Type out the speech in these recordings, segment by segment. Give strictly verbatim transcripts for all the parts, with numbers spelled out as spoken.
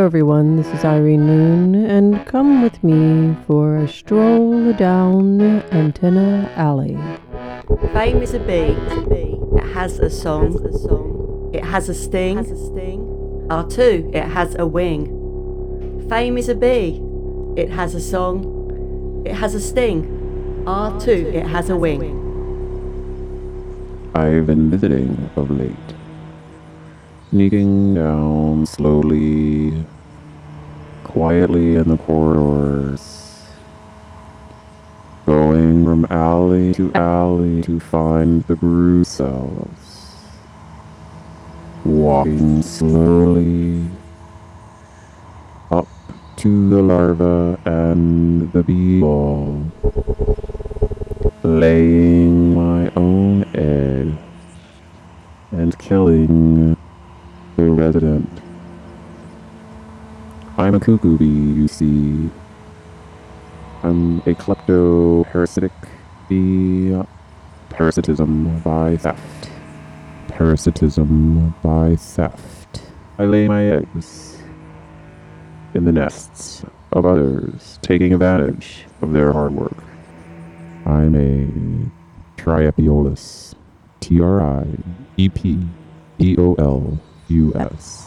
everyone, this is Irene Moon, and come with me for a stroll down Antenna Alley. Fame is a bee. It has a song. It has a sting. R two, it has a wing. Fame is a bee. It has a song. It has a sting. R two, it has a wing. I've been visiting of late. Sneaking down slowly, quietly in the corridors, going from alley to alley to find the brood cells, walking slowly up to the larva and the bee ball, laying my own egg and killing the resident. I'm a cuckoo bee, you see. I'm a klepto-parasitic bee. Parasitism by theft. Parasitism by theft. I lay my eggs in the nests of others, taking advantage of their hard work. I'm a Triepiolus. T R I E P E O L U S.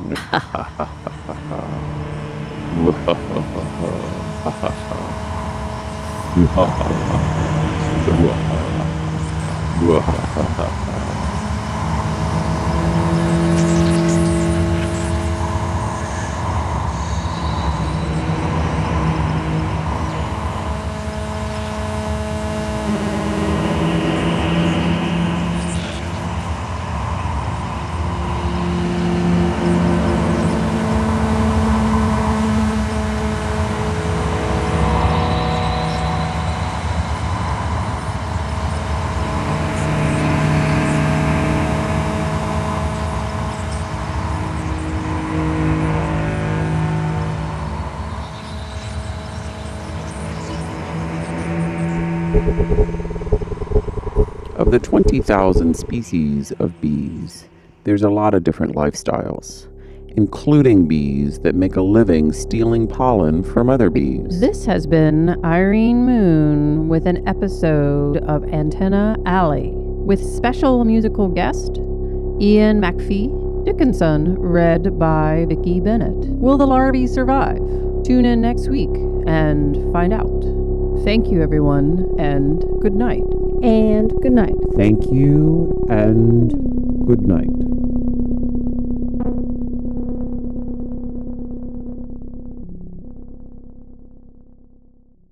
Of the twenty thousand species of bees, there's a lot of different lifestyles, including bees that make a living stealing pollen from other bees. This has been Irene Moon with an episode of Antenna Alley, with special musical guest Ian McPhee Dickinson, read by Vicki Bennett. Will the larvae survive? Tune in next week and find out. Thank you, everyone, and good night. And good night. Thank you and good night.